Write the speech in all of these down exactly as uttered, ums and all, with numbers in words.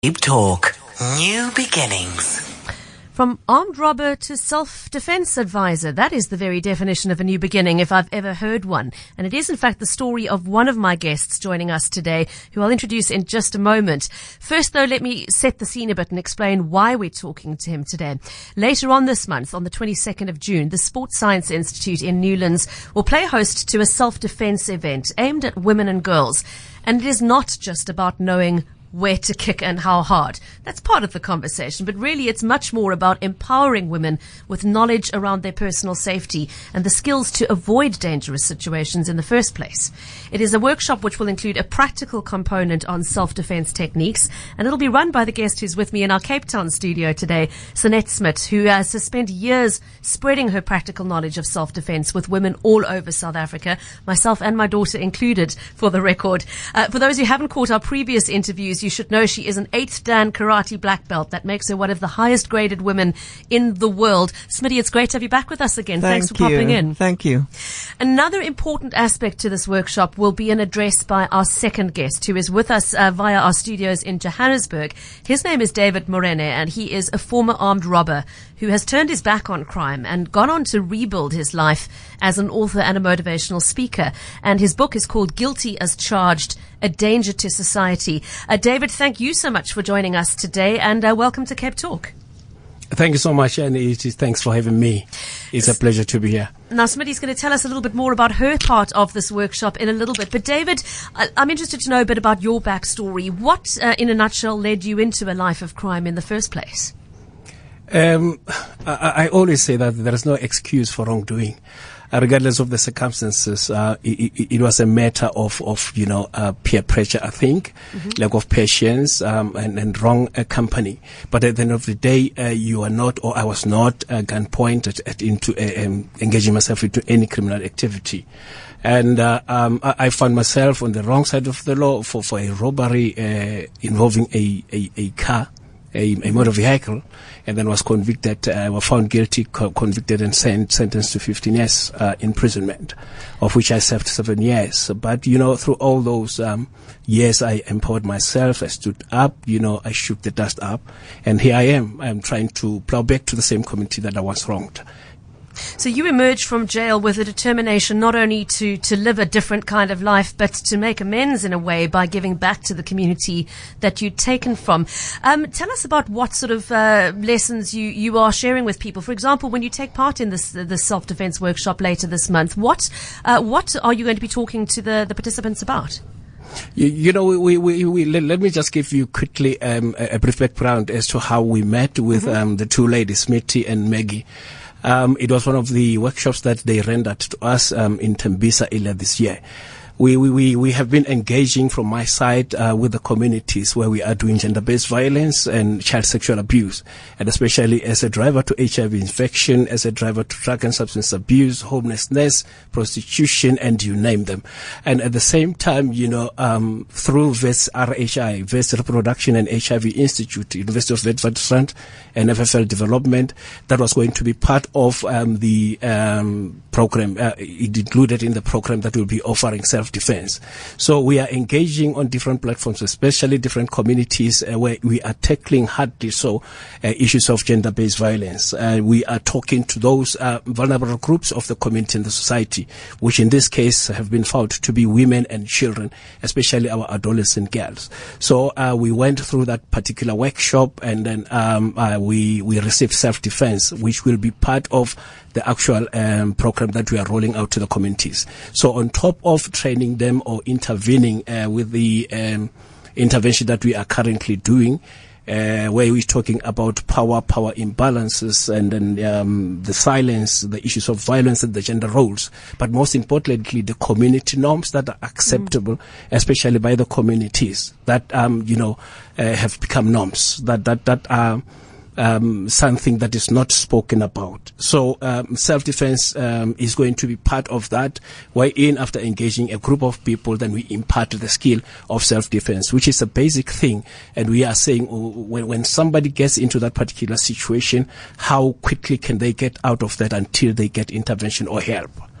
Deep Talk. New beginnings. From armed robber to self-defense advisor. That is the very definition of a new beginning, if I've ever heard one. And it is, in fact, the story of one of my guests joining us today, who I'll introduce in just a moment. First, though, let me set the scene a bit and explain why we're talking to him today. Later on this month, on the twenty-second of June, the Sports Science Institute in Newlands will play host to a self-defense event aimed at women and girls. And it is not just about knowing where to kick and how hard. That's part of the conversation, but really it's much more about empowering women with knowledge around their personal safety and the skills to avoid dangerous situations in the first place. It is a workshop which will include a practical component on self-defense techniques, and it'll be run by the guest who's with me in our Cape Town studio today, Sanette Smit, who has spent years spreading her practical knowledge of self-defense with women all over South Africa, myself and my daughter included, for the record. Uh, for those who haven't caught our previous interviews, you should know she is an eighth Dan karate black belt. That makes her one of the highest graded women in the world. Smitty, it's great to have you back with us again. Thank Thanks for you. popping in. Thank you. Another important aspect to this workshop will be an address by our second guest, who is with us uh, via our studios in Johannesburg. His name is David Morene, and he is a former armed robber who has turned his back on crime and gone on to rebuild his life as an author and a motivational speaker. And his book is called Guilty as Charged, A Danger to Society. Uh, David, thank you so much for joining us today, and uh, welcome to Cape Talk. Thank you so much, and it is, thanks for having me. It's a pleasure to be here. Now, Smitty's going to tell us a little bit more about her part of this workshop in a little bit. But David, I, I'm interested to know a bit about your backstory. What, uh, in a nutshell, led you into a life of crime in the first place? Um, I, I always say that there is no excuse for wrongdoing. Uh, regardless of the circumstances, uh, it, it, it was a matter of, of you know, uh, peer pressure, I think, mm-hmm. lack of patience, um, and, and wrong uh, company. But at the end of the day, uh, you are not, or I was not, uh, gun pointed at, into uh, um, engaging myself into any criminal activity. And uh, um, I, I found myself on the wrong side of the law for, for a robbery uh, involving a, a, a car. A, a motor vehicle, and then was convicted, uh, was found guilty, co- convicted and sent, sentenced to fifteen years uh, imprisonment, of which I served seven years. But, you know, through all those um, years, I empowered myself, I stood up, you know, I shook the dust up, and here I am. I'm trying to plow back to the same community that I was wronged. So you emerged from jail with a determination not only to, to live a different kind of life, but to make amends in a way by giving back to the community that you'd taken from. Um, tell us about what sort of uh, lessons you, you are sharing with people. For example, when you take part in this the self-defense workshop later this month, what uh, what are you going to be talking to the, the participants about? You, you know, we, we, we, let, let me just give you quickly um, a, a brief background as to how we met with mm-hmm. um, the two ladies, Smitty and Maggie. Um, it was one of the workshops that they rendered to us um, in Tembisa earlier this year. We, we, we have been engaging from my side uh, with the communities where we are doing gender-based violence and child sexual abuse, and especially as a driver to H I V infection, as a driver to drug and substance abuse, homelessness, prostitution, and you name them. And at the same time, you know, um, through V E S R H I, V E S Reproduction and H I V Institute, University of Witwatersrand, and F F L Development, that was going to be part of um, the um, program. Uh, it included in the program that will be offering self defense. So we are engaging on different platforms, especially different communities uh, where we are tackling hardly so uh, issues of gender-based violence. Uh, we are talking to those uh, vulnerable groups of the community and the society, which in this case have been found to be women and children, especially our adolescent girls. So uh, we went through that particular workshop, and then um, uh, we we received self-defense, which will be part of the actual um, program that we are rolling out to the communities. So on top of training them or intervening uh, with the um, intervention that we are currently doing, uh, where we're talking about power, power imbalances, and then um, the silence, the issues of violence and the gender roles, but most importantly, the community norms that are acceptable, mm. especially by the communities that um, you know uh, have become norms that that that are. Um, something that is not spoken about. So um, self-defense um, is going to be part of that, wherein after engaging a group of people, then we impart the skill of self-defense, which is a basic thing. And we are saying oh, when, when somebody gets into that particular situation, how quickly can they get out of that until they get intervention or help?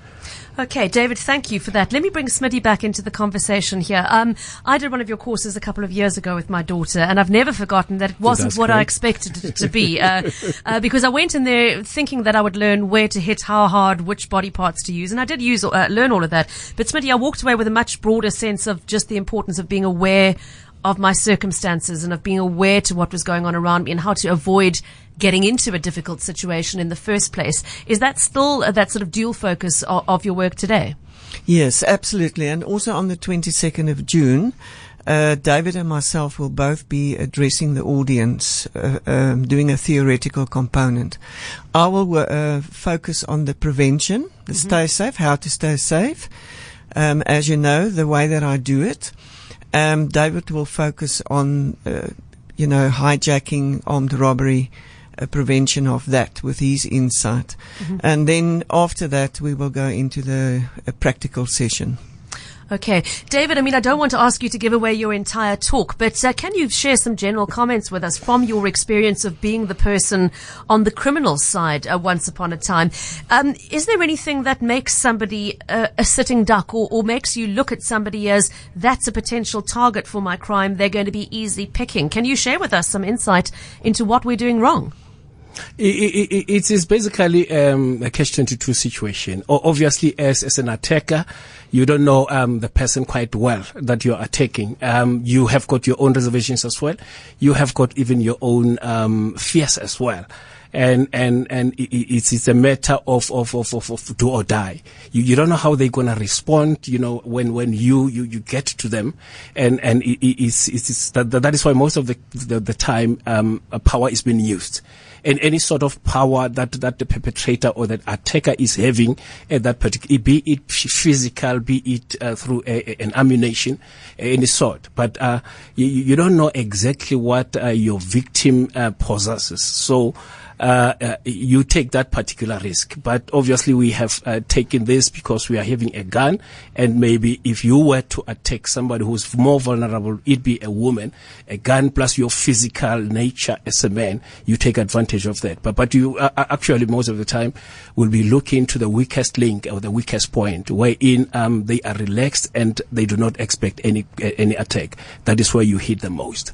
Okay, David, thank you for that. Let me bring Smitty back into the conversation here. Um, I did one of your courses a couple of years ago with my daughter, and I've never forgotten that it wasn't That's what great. I expected it to be. Uh, uh, because I went in there thinking that I would learn where to hit, how hard, which body parts to use, and I did use uh, learn all of that. But Smitty, I walked away with a much broader sense of just the importance of being aware of my circumstances and of being aware to what was going on around me and how to avoid getting into a difficult situation in the first place. Is that still uh, that sort of dual focus of, of your work today? Yes, absolutely. And also on the twenty-second of June, uh, David and myself will both be addressing the audience, uh, um, doing a theoretical component. I will uh, focus on the prevention, the mm-hmm. stay safe, how to stay safe. Um, as you know, the way that I do it. Um, David will focus on, uh, you know, hijacking, armed robbery, uh, prevention of that with his insight. Mm-hmm. And then after that, we will go into the uh, practical session. Okay. David, I mean, I don't want to ask you to give away your entire talk, but uh, can you share some general comments with us from your experience of being the person on the criminal side uh, once upon a time? Um, is there anything that makes somebody uh, a sitting duck or, or makes you look at somebody as that's a potential target for my crime, they're going to be easy picking? Can you share with us some insight into what we're doing wrong? It, it, it is basically um, a catch twenty-two situation. O- obviously, as, as an attacker, you don't know um, the person quite well that you're attacking. Um, you have got your own reservations as well. You have got even your own um, fears as well. And and and it's it's a matter of of of of, of do or die. You you don't know how they're gonna respond. You know when when you you, you get to them, and and it, it's it's that that is why most of the the, the time um power is being used. And any sort of power that, that the perpetrator or that attacker is having at that particular, be it physical, be it uh, through a, a, an ammunition, any sort. But uh, you, you don't know exactly what uh, your victim uh, possesses. So uh, uh, you take that particular risk. But obviously we have uh, taken this because we are having a gun, and maybe if you were to attack somebody who's more vulnerable, it'd be a woman, a gun plus your physical nature as a man, you take advantage of that. But but you uh, actually most of the time will be looking to the weakest link or the weakest point, wherein um, they are relaxed and they do not expect any uh, any attack. That is where you hit the most.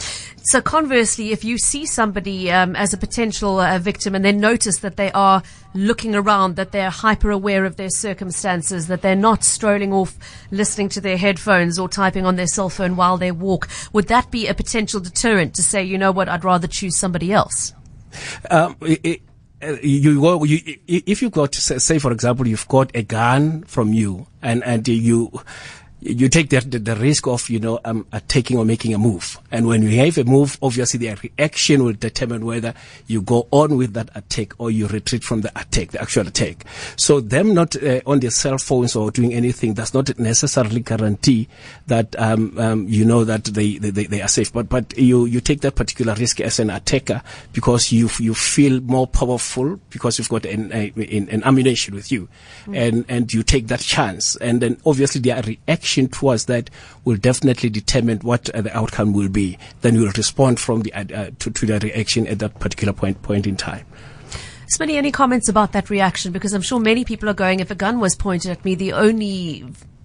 So conversely, if you see somebody um, as a potential uh, victim and then notice that they are looking around, that they're hyper aware of their circumstances, that they're not strolling off listening to their headphones or typing on their cell phone while they walk, would that be a potential deterrent to say, you know what, I'd rather choose somebody else? Um, it, it, uh, you go, you, if you got, say, for example, you've got a gun from you and, and you, you take the, the, the risk of, you know, um, uh, taking or making a move. And when you have a move, obviously the reaction will determine whether you go on with that attack or you retreat from the attack, the actual attack. So them not uh, on their cell phones or doing anything does not necessarily guarantee that, um, um, you know, that they, they, they are safe. But, but you, you take that particular risk as an attacker because you, you feel more powerful because you've got an, a, an ammunition with you. Mm-hmm. And, and you take that chance. And then obviously their reaction towards that will definitely determine what uh, the outcome will be. Then you will respond from the uh, to, to the reaction at that particular point point in time. Smitty, any comments about that reaction? Because I'm sure many people are going, if a gun was pointed at me, the only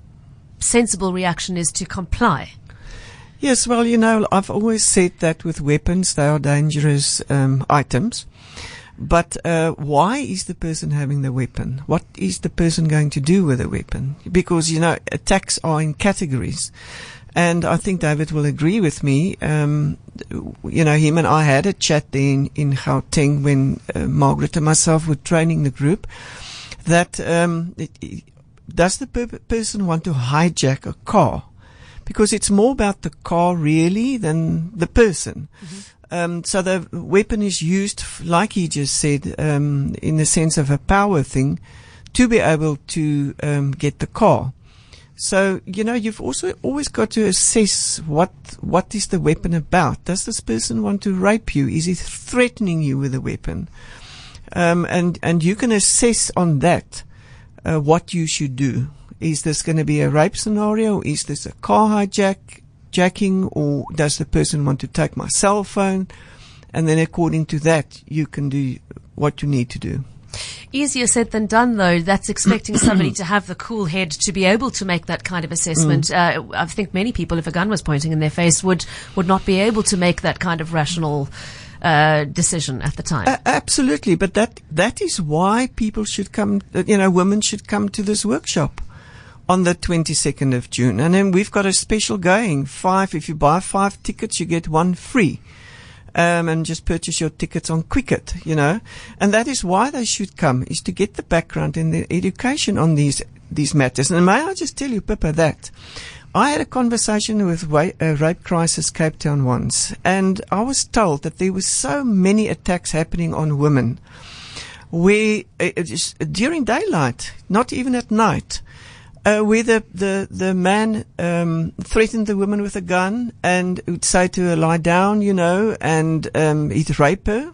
sensible reaction is to comply. Yes, well, you know, I've always said that with weapons, they are dangerous um, items. But uh, why is the person having the weapon? What is the person going to do with the weapon? Because, you know, attacks are in categories. And I think David will agree with me. Um, you know, him and I had a chat there in, in Gauteng when uh, Margaret and myself were training the group. That um, it, it, does the per- person want to hijack a car? Because it's more about the car really than the person. Mm-hmm. Um, so the weapon is used, like he just said, um, in the sense of a power thing, to be able to um, get the car. So, you know, you've also always got to assess what what is the weapon about. Does this person want to rape you? Is he threatening you with a weapon? Um, and and you can assess on that uh, what you should do. Is this going to be a rape scenario? Is this a car hijack? Jacking, or does the person want to take my cell phone? And then according to that, you can do what you need to do. Easier said than done, though. That's expecting somebody to have the cool head to be able to make that kind of assessment. Mm. Uh, I think many people, if a gun was pointing in their face, would, would not be able to make that kind of rational uh, decision at the time. Uh, absolutely. But that, that is why people should come, you know, women should come to this workshop on the twenty-second of June. And then we've got a special going. Five, if you buy five tickets, you get one free. Um, and just purchase your tickets on Quicket, you know. And that is why they should come, is to get the background and the education on these, these matters. And may I just tell you, Pippa, that I had a conversation with uh, Rape Crisis Cape Town once, and I was told that there were so many attacks happening on women where, uh, just during daylight, not even at night, Uh, where the, the, the man, um, threatened the woman with a gun and would say to her, lie down, you know, and, um, he'd rape her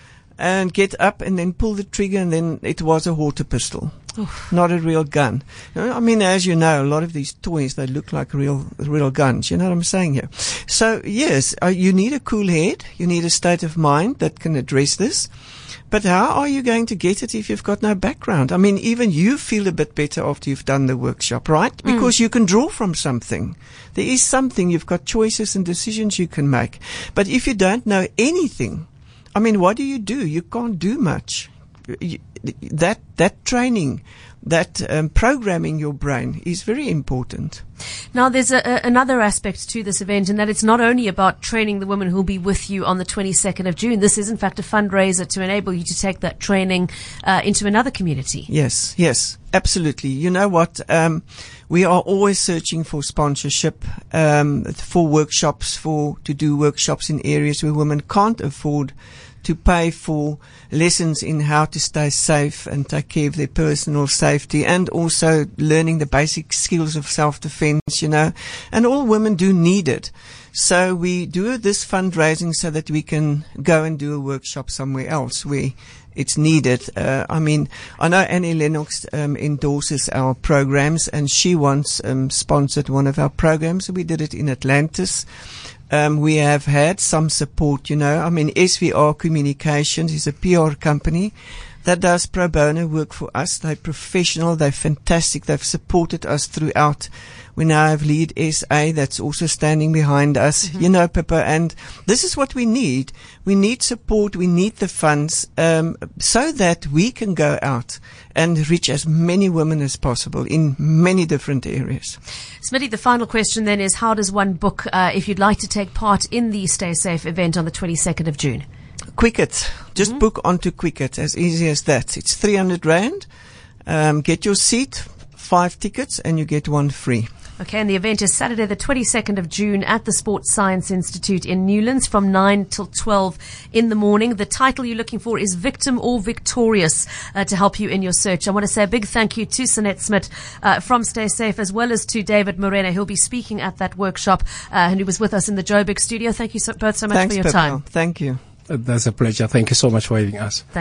and get up and then pull the trigger, and then it was a water pistol. Oof. Not a real gun. You know, I mean, as you know, a lot of these toys, they look like real, real guns. You know what I'm saying here? So yes, uh, you need a cool head. You need a state of mind that can address this. But how are you going to get it if you've got no background? I mean, even you feel a bit better after you've done the workshop, right? Because mm. you can draw from something. There is something. You've got choices and decisions you can make. But if you don't know anything, I mean, what do you do? You can't do much. You, that, that training, that um, programming your brain is very important. Now, there's a, a, another aspect to this event, in that it's not only about training the women who will be with you on the twenty-second of June. This is, in fact, a fundraiser to enable you to take that training uh, into another community. Yes, yes, absolutely. You know what? Um, we are always searching for sponsorship, um, for workshops, for to do workshops in areas where women can't afford to pay for lessons in how to stay safe and take care of their personal safety, and also learning the basic skills of self-defense, you know. And all women do need it. So we do this fundraising so that we can go and do a workshop somewhere else where it's needed. Uh, I mean, I know Annie Lennox um, endorses our programs, and she once um, sponsored one of our programs. We did it in Atlantis. Um, we have had some support, you know. I mean, S V R Communications is a P R company that does pro bono work for us. They're professional. They're fantastic. They've supported us throughout. We now have Lead S A that's also standing behind us, mm-hmm. you know, Pippa. And this is what we need. We need support. We need the funds, um, so that we can go out and reach as many women as possible in many different areas. Smitty, the final question then is, how does one book, uh, if you'd like to take part in the Stay Safe event on the twenty-second of June? Quicket. Just mm-hmm. book onto Quicket. As easy as that. It's three hundred rand. Um, get your seat, five tickets, and you get one free. Okay, and the event is Saturday the twenty-second of June at the Sports Science Institute in Newlands from nine till twelve in the morning. The title you're looking for is Victim or Victorious, uh, to help you in your search. I want to say a big thank you to Sanette Smit uh, from Stay Safe, as well as to David Morena, who'll be speaking at that workshop, uh, and who was with us in the Joburg studio. Thank you so, both so much Thanks, for your Pippa. time. Thank you. That's a pleasure. Thank you so much for having us. Thank